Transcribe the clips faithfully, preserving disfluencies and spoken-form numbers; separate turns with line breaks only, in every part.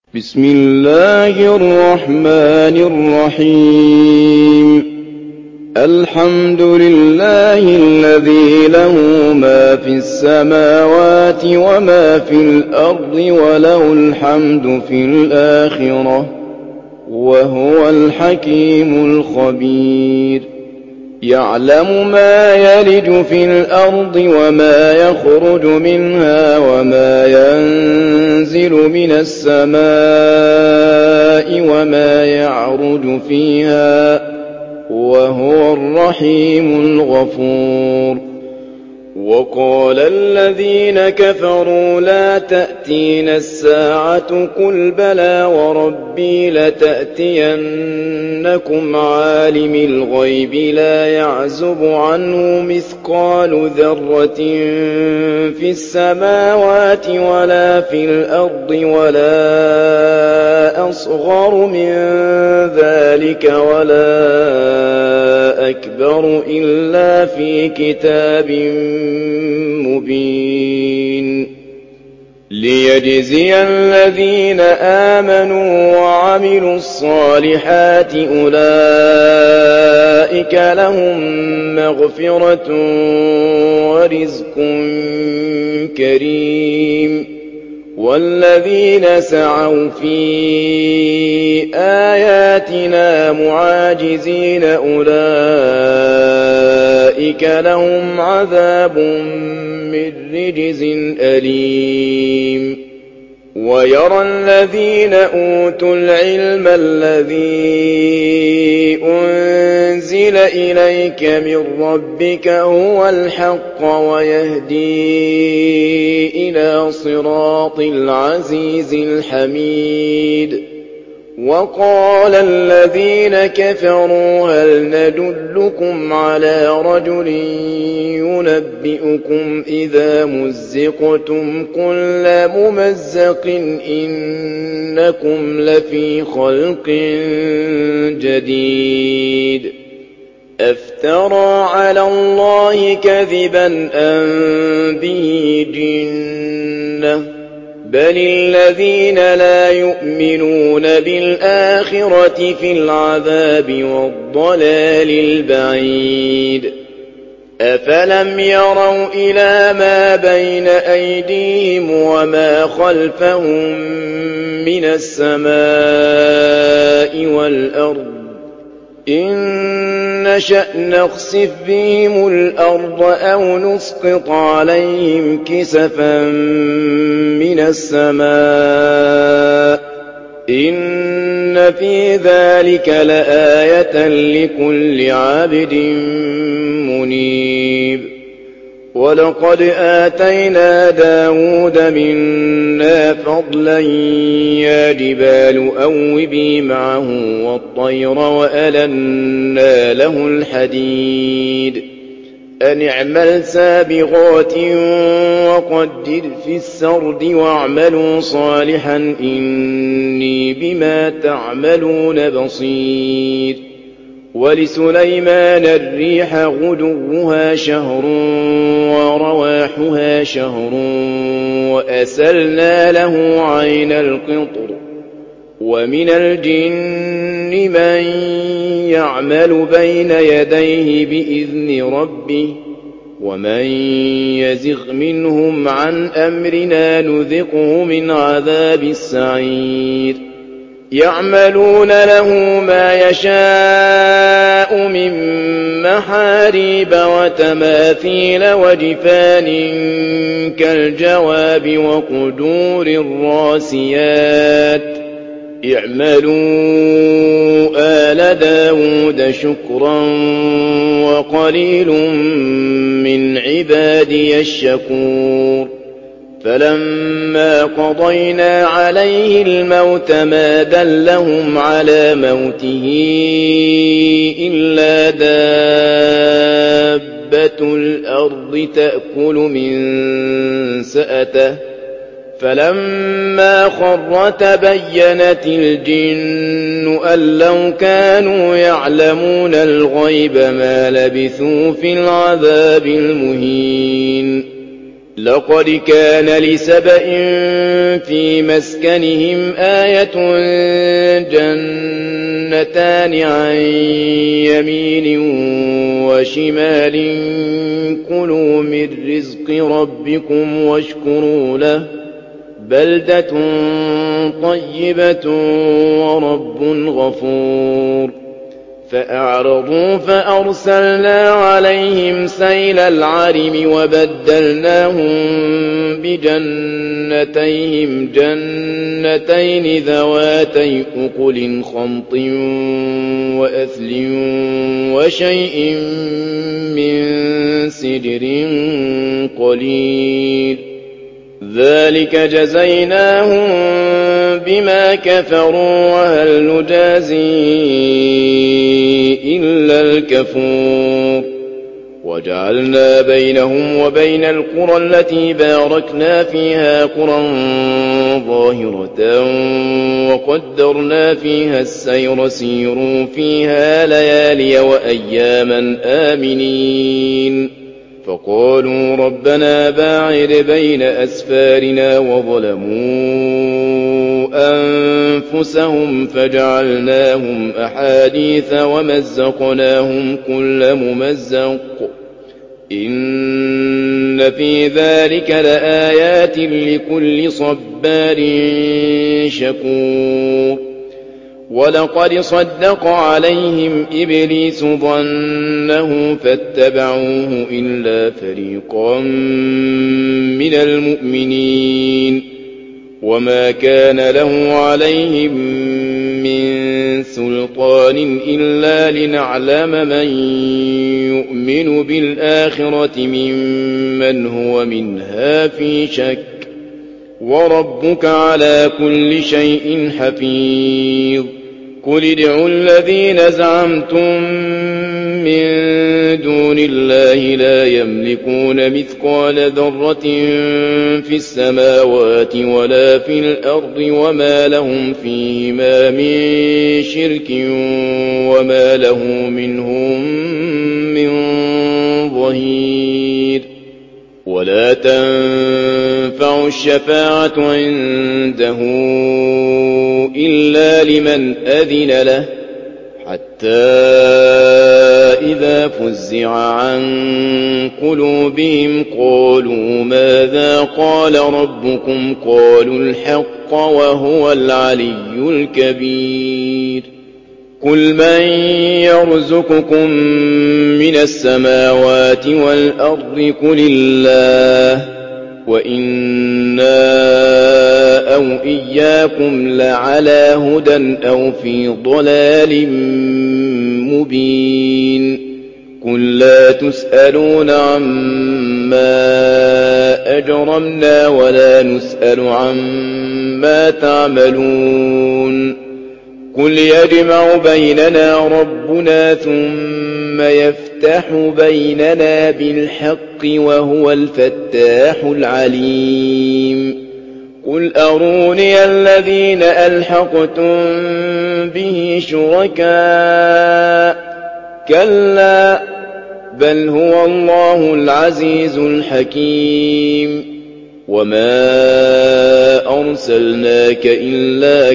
بسم الله الرحمن الرحيم. الحمد لله الذي له ما في السماوات وما في الأرض وله الحمد في الآخرة وهو الحكيم الخبير. يعلم ما يلج في الأرض وما يخرج منها وما ينزل من السماء وما يعرج فيها وهو الرحيم الغفور. وقال الذين كفروا لا تأتينا الساعة قل بلى وربي لتأتينكم عالم الغيب لا يعزب عنه مثقال ذرة في السماوات ولا في الأرض ولا أصغر من ذلك ولا أكبر إلا في كتاب مبين. ليجزي الذين آمنوا وعملوا الصالحات أولئك لهم مغفرة ورزق كريم. والذين سعوا في آياتنا معاجزين أولئك لهم عذاب من رجز أليم. ويرى الذين أوتوا العلم الذي أنزل إليك من ربك هو الحق ويهدي إلى صراط العزيز الحميد. وقال الذين كفروا هل ندلكم على رجل ينبئكم إذا مزقتم كل ممزق إنكم لفي خلق جديد. أفترى على الله كذبا أم به جنة بل الذين لا يؤمنون بالآخرة في العذاب والضلال البعيد. أفلم يروا إلى ما بين أيديهم وما خلفهم من السماء والأرض إن نشأ نخسف بهم الأرض أو نسقط عليهم كسفا من السماء إن في ذلك لآية لكل عبد منيب. ولقد آتينا داود منا فضلا يا جبال أوبي معه والطير وألنا له الحديد أن اعمل سابغات وقدر في السرد واعملوا صالحا إني بما تعملون بصير. ولسليمان الريح غدوها شهر ورواحها شهر وأسلنا له عين القطر. ومن الجن من يعمل بين يديه بإذن ربه ومن يزغ منهم عن أمرنا نذقه من عذاب السعير. يعملون له ما يشاء من محاريب وتماثيل وجفان كالجواب وقدور الراسيات اعملوا آل داود شكرا وقليل من عبادي الشكور. فلما قضينا عليه الموت ما دلهم على موته إلا دابة الأرض تأكل من سأته فلما خر تبينت الجن أن لو كانوا يعلمون الغيب ما لبثوا في العذاب المهين. لقد كان لسبإ في مسكنهم آية جنتان عن يمين وشمال كلوا من رزق ربكم واشكروا له بلدة طيبة ورب غفور فأعرضوا فأرسلنا عليهم سيل العرم وبدلناهم بجنتيهم جنتين ذواتي أكل خمط وأثل وشيء من سدر قليل ذلك جزيناهم بما كفروا وهل نجازي إلا الكفور وجعلنا بينهم وبين القرى التي باركنا فيها قرى ظاهرة وقدرنا فيها السير سيروا فيها ليالي وأياما آمنين فقالوا ربنا باعد بين أسفارنا وظلموا أنفسهم فجعلناهم أحاديث ومزقناهم كل ممزق إن في ذلك لآيات لكل صبار شكور ولقد صدق عليهم إبليس ظنه فاتبعوه إلا فريقا من المؤمنين وما كان له عليهم من سلطان إلا لنعلم من يؤمن بالآخرة ممن هو منها في شك وربك على كل شيء حفيظ قل ادعوا الذين زعمتم من دون الله لا يملكون مثقال ذرة في السماوات ولا في الأرض وما لهم فيهما من شرك وما له منهم من ظهير ولا تنفع الشفاعة عنده إلا لمن أذن له حتى إذا فزع عن قلوبهم قالوا ماذا قال ربكم قالوا الحق وهو العلي الكبير قل من يرزقكم من السماوات والأرض قل الله وإنا أو إياكم لعلى هدى أو في ضلال مبين قل لا تسألون عما أجرمنا ولا نسأل عما تعملون قل يجمع بيننا ربنا ثم يفتح بيننا بالحق وهو الفتاح العليم قل أروني الذين ألحقتم به شركاء كلا بل هو الله العزيز الحكيم وما أرسلناك إلا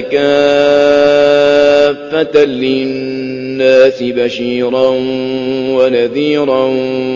كافة للناس بشيرا ونذيرا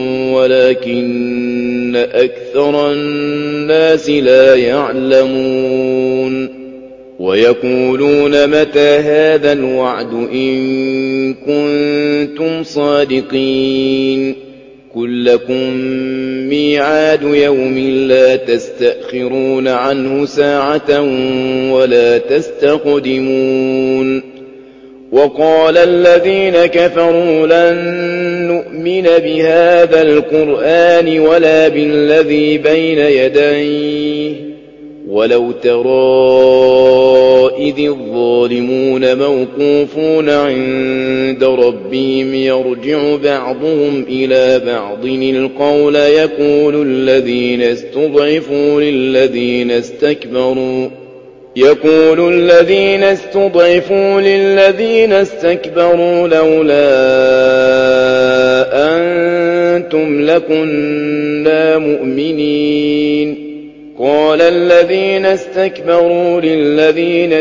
ولكن أكثر الناس لا يعلمون ويقولون متى هذا الوعد إن كنتم صادقين قل لكم ميعاد يوم لا تستأخرون عنه ساعة ولا تستقدمون وقال الذين كفروا لن نؤمن بهذا القرآن ولا بالذي بين يديه ولو ترى إذ الظالمون موقوفون عند ربهم يرجع بعضهم إلى بعض القول يقول الذين استضعفوا للذين استكبروا يقول الذين استضعفوا للذين استكبروا لولا أنتم لكنا مؤمنين قال الذين استكبروا للذين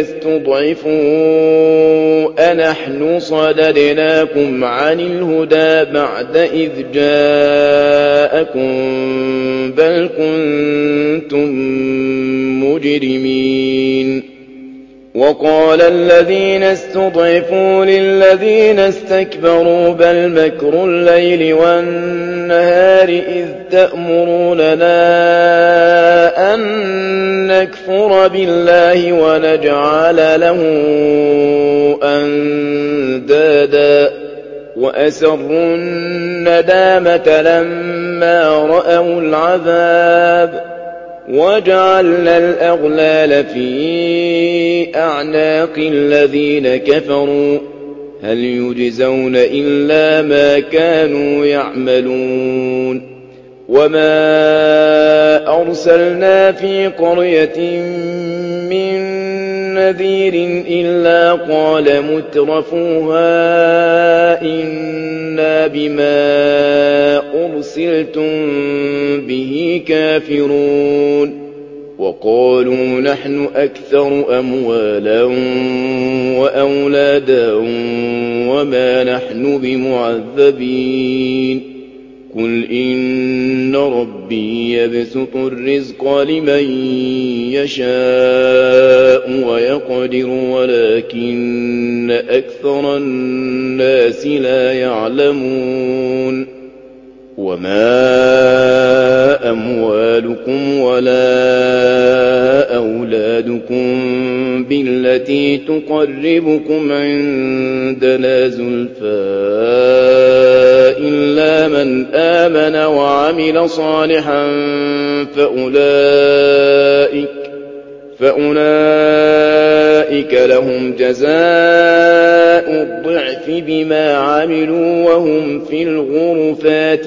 استضعفوا أنحن صددناكم عن الهدى بعد إذ جاءكم بل كنتم مجرمين وقال الذين استضعفوا للذين استكبروا بل مكر الليل والنهار إذ تأمروننا أن نكفر بالله ونجعل له أندادا وأسروا الندامة لما رأوا العذاب وجعلنا الأغلال في أعناق الذين كفروا هل يجزون إلا ما كانوا يعملون وما أرسلنا في قرية من نذير إلا قال مترفوها إنا بما أرسلتم به كافرون وقالوا نحن أكثر أموالا وأولادا وما نحن بمعذبين قل إن ربي يبسط الرزق لمن يشاء ويقدر ولكن أكثر الناس لا يعلمون وما أموالكم ولا أولادكم بالتي تقربكم عندنا زلفى إلا من آمن وعمل صالحا فأولئك فأولئك لهم جزاء الضعف بما عملوا وهم في الغرفات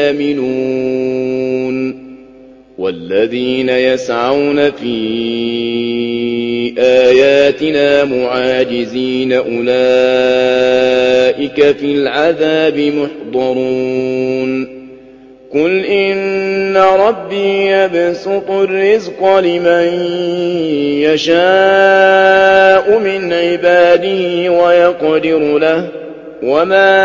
آمنون والذين يسعون في آياتنا معاجزين أولئك في العذاب محضرون قل إن ربي يبسط الرزق لمن يشاء من عباده ويقدر له وما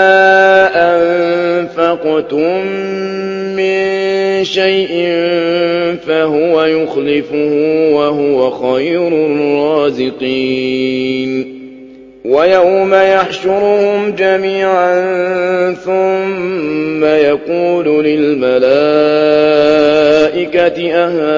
أنفقتم من شيء فهو يخلفه وهو خير الرازقين ويوم يحشرهم جميعا ثم يقول للملائكة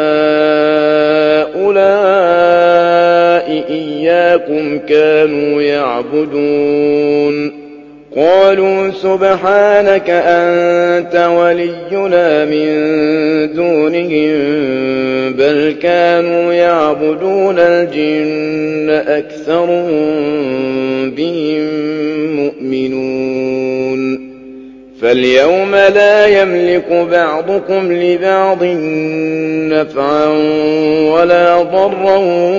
أهؤلاء إياكم كانوا يعبدون قالوا سبحانك أنت ولينا من دونهم بل كانوا يعبدون الجن أكثرهم بهم مؤمنون فاليوم لا يملك بعضكم لبعض نفعا ولا ضرا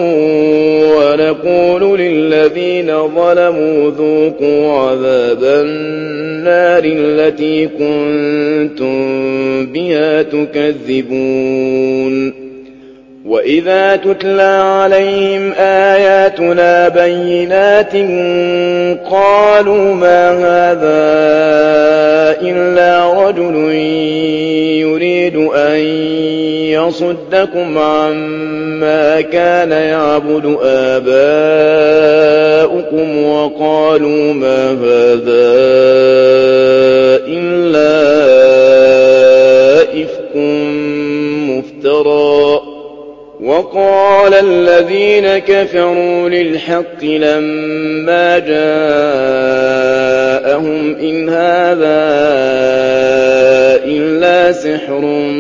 ونقول للذين ظلموا ذوقوا عذاب النار التي كنتم بها تكذبون وإذا تتلى عليهم آياتنا بينات قالوا ما هذا إلا رجل يريد أن يصدكم عما كان يعبد آباؤكم وقالوا ما هذا إلا إفك مفترى وقال الذين كفروا للحق لما جاءهم إن هذا إلا سحر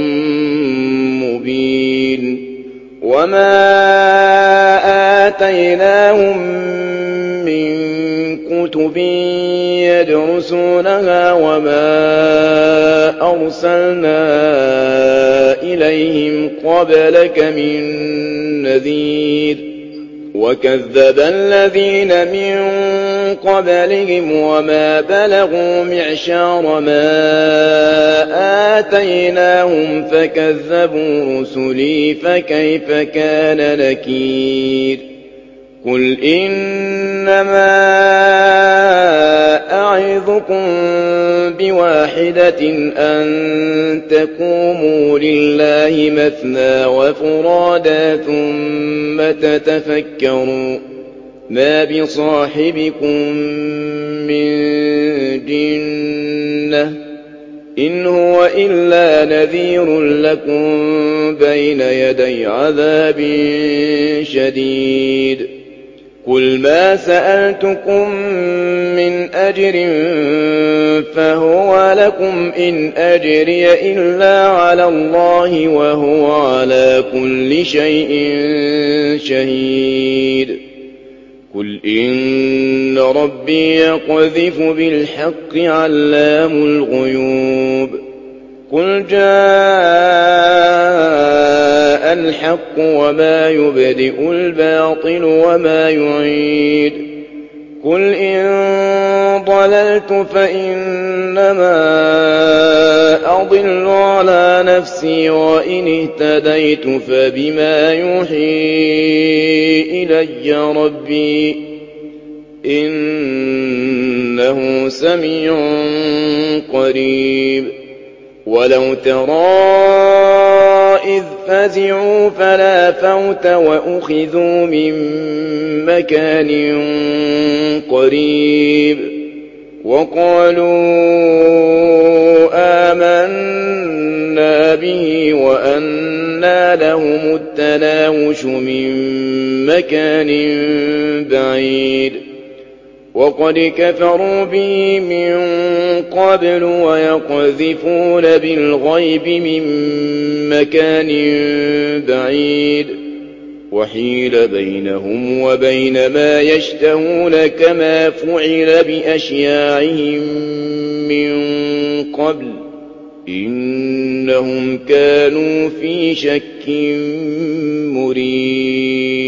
مبين وما آتيناهم من كتب يدرسونها وما أرسلنا إليهم قبلك من نذير وكذب الذين من قبلهم وما بلغوا معشار ما آتيناهم فكذبوا رسلي فكيف كان نكير قل إنما أعظكم بواحدة أن تقوموا لله مثنى وفرادا ثم تتفكروا ما بصاحبكم من جنة إن هو إلا نذير لكم بين يدي عذاب شديد قل ما سألتكم من أجر فهو لكم إن أجري إلا على الله وهو على كل شيء شهيد قل إن ربي يقذف بالحق علام الغيوب قل جاء الحق وما يبدئ الباطل وما يعيد قل إن ضللت فإنما أضل على نفسي وإن اهتديت فبما يوحي إلي ربي إنه سميع قريب ولو ترى إذ فزعوا فلا فوت وأخذوا من مكان قريب وقالوا آمنا به وأنى لهم التناوش من مكان بعيد وقد كفروا به من قبل ويقذفون بالغيب من مكان بعيد وحيل بينهم وبين ما يشتهون كما فعل بأشياعهم من قبل إنهم كانوا في شك مريب